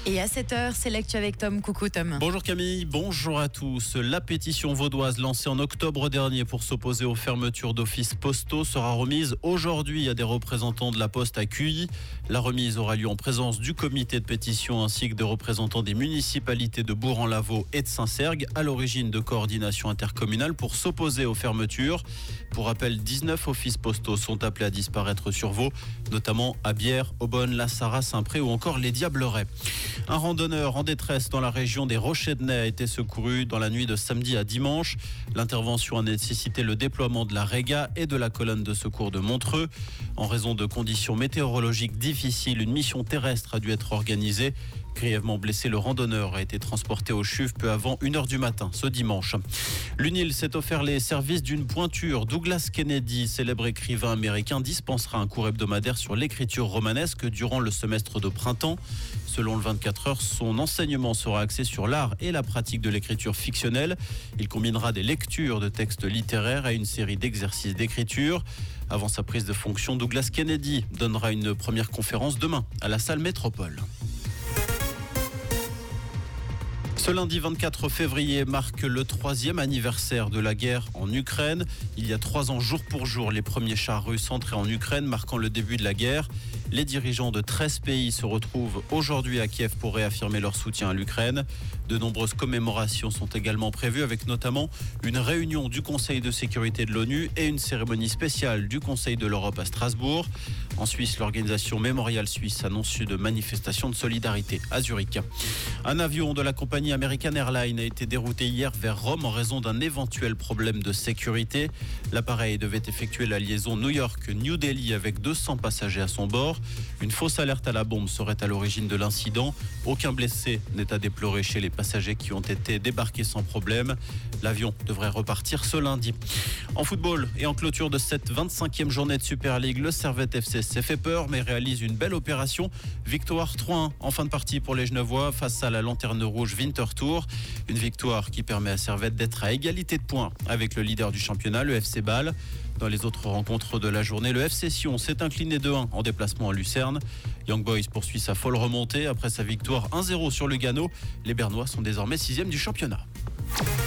Et à 7h, c'est l'actu avec Tom. Coucou Tom. Bonjour Camille, bonjour à tous. La pétition vaudoise lancée en octobre dernier pour s'opposer aux fermetures d'offices postaux sera remise aujourd'hui à des représentants de la Poste à Cuilly. La remise aura lieu en présence du comité de pétition ainsi que des représentants des municipalités de Bourg-en-Lavaux et de Saint-Sergue, à l'origine de coordination intercommunale pour s'opposer aux fermetures. Pour rappel, 19 offices postaux sont appelés à disparaître sur Vaud, notamment à Bière, Aubonne, La Sarraz, Saint-Pré ou encore les Diablerets. Un randonneur en détresse dans la région des Rochers-de-Naye a été secouru dans la nuit de samedi à dimanche. L'intervention a nécessité le déploiement de la Réga et de la colonne de secours de Montreux. En raison de conditions météorologiques difficiles, une mission terrestre a dû être organisée. Grièvement blessé, le randonneur a été transporté au CHUV peu avant 1h du matin ce dimanche. L'UNIL s'est offert les services d'une pointure. Douglas Kennedy, célèbre écrivain américain, dispensera un cours hebdomadaire sur l'écriture romanesque durant le semestre de printemps. Selon le 24 heures, son enseignement sera axé sur l'art et la pratique de l'écriture fictionnelle. Il combinera des lectures de textes littéraires à une série d'exercices d'écriture. Avant sa prise de fonction, Douglas Kennedy donnera une première conférence demain à la salle Métropole. Ce lundi 24 février marque le 3e anniversaire de la guerre en Ukraine. Il y a 3 ans, jour pour jour, les premiers chars russes entraient en Ukraine, marquant le début de la guerre. Les dirigeants de 13 pays se retrouvent aujourd'hui à Kiev pour réaffirmer leur soutien à l'Ukraine. De nombreuses commémorations sont également prévues, avec notamment une réunion du Conseil de sécurité de l'ONU et une cérémonie spéciale du Conseil de l'Europe à Strasbourg. En Suisse, l'organisation Mémorial Suisse annonce une manifestation de solidarité à Zurich. Un avion de la compagnie American Airlines a été dérouté hier vers Rome en raison d'un éventuel problème de sécurité. L'appareil devait effectuer la liaison New York-New Delhi avec 200 passagers à son bord. Une fausse alerte à la bombe serait à l'origine de l'incident. Aucun blessé n'est à déplorer chez les passagers qui ont été débarqués sans problème. L'avion devrait repartir ce lundi. En football et en clôture de cette 25e journée de Super League, le Servette FC s'est fait peur mais réalise une belle opération. Victoire 3-1 en fin de partie pour les Genevois face à la Lanterne Rouge Winterthur. Une victoire qui permet à Servette d'être à égalité de points avec le leader du championnat, le FC Bâle. Dans les autres rencontres de la journée, le FC Sion s'est incliné 2-1 en déplacement à Lucerne. Young Boys poursuit sa folle remontée après sa victoire 1-0 sur Lugano. Les Bernois sont désormais 6e du championnat.